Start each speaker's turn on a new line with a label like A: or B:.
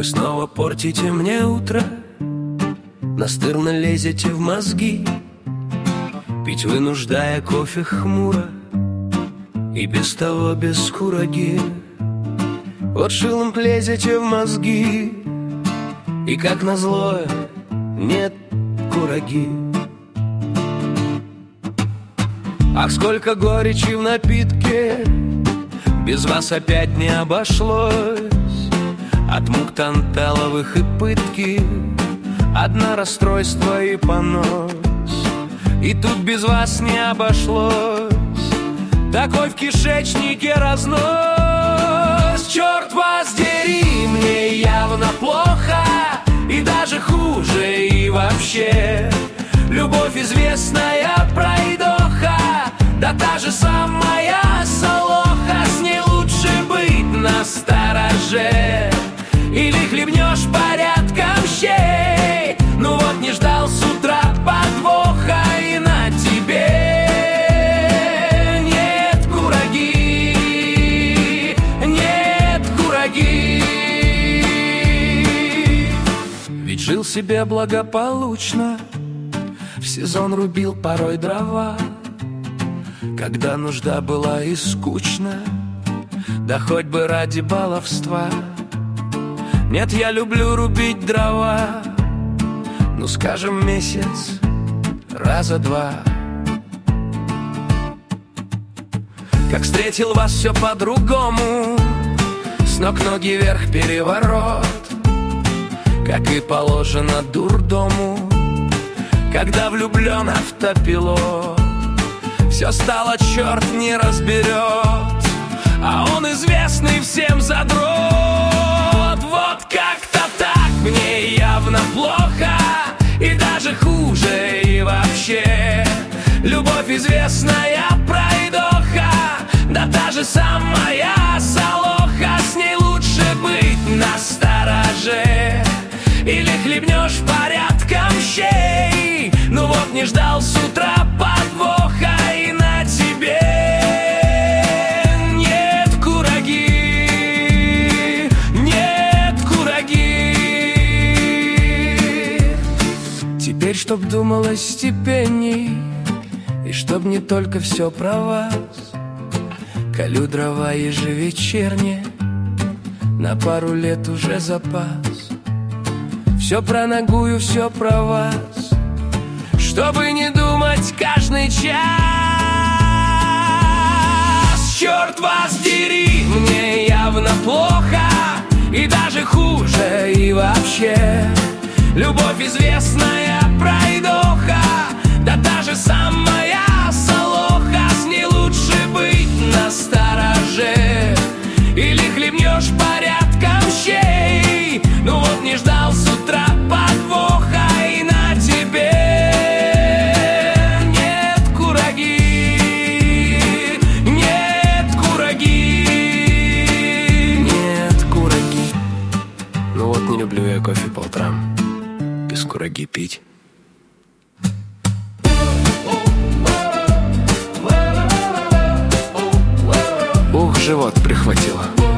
A: Вы снова портите мне утро, настырно лезете в мозги, пить вынуждая кофе хмуро и без того без кураги. Вот шилом лезете в мозги, и как назло нет кураги. Ах, сколько горечи в напитке, без вас опять не обошлось. От мук танталовых и пытки одно расстройство и понос. И тут без вас не обошлось, такой в кишечнике разнос. Черт вас дери, мне явно плохо, и даже хуже, и вообще. Любовь известная пройдоха, да та же самая солоха. С ней лучше быть настороже, или хлебнешь порядком щей. Ну вот не ждал с утра подвоха, и на тебе нет кураги, нет кураги. Ведь жил себе благополучно, в сезон рубил порой дрова, когда нужда была и скучно, да хоть бы ради баловства. Нет, я люблю рубить дрова, ну скажем месяц, раза два. Как встретил вас все по-другому, с ног ноги вверх переворот, как и положено дурдому, когда влюблен автопилот. Все стало черт не разберет, а он известный всем задрот. Вот как-то так мне явно плохо, и даже хуже, и вообще. Любовь известная пройдоха, да та же самая солоха. С ней лучше быть настороже, или хлебнешь порядком щей. Ну вот не ждал с утра подвоха, и на тебе нет кураги, нет кураги. Теперь, чтоб думалось степенней, и чтоб не только все про вас, колю дрова ежевечерне, на пару лет уже запас. Все про нагую, все про вас, чтобы не думать каждый час. Черт вас дери, мне явно плохо, и даже хуже, и вообще. Любовь известная пройдоха, да та же самая солоха. С ней лучше быть настороже, или хлебнешь порядком щей. Ну вот не ждал с утра подвоха, и на тебе нет кураги, нет кураги, нет кураги. Ну вот не люблю я кофе по утрам без кураги пить. Ух, живот прихватило.